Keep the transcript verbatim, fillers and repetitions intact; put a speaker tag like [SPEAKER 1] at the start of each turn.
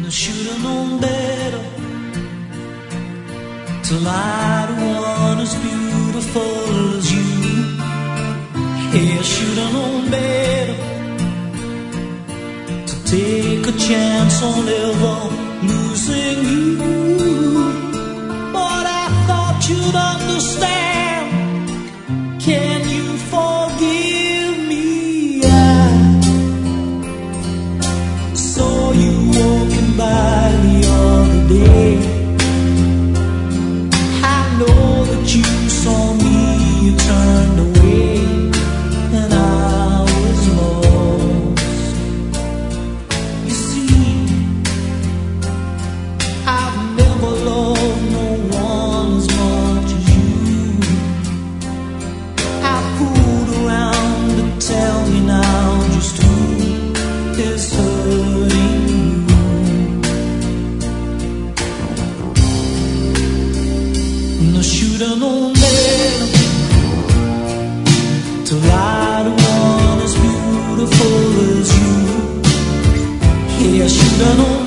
[SPEAKER 1] I should've known better to lie to one as beautiful as you. Hey, I should've known better to take a chance on ever losing you. But I thought you'd understand. Can you forgive me? I saw you walking by the other day. I know that you saw me, you turned away, and I was lost. You see, I've never loved no one as much as you. I fooled around to tell me now just who is hurting you. And I should've known better to lie to one as beautiful as you. Yeah, I should've known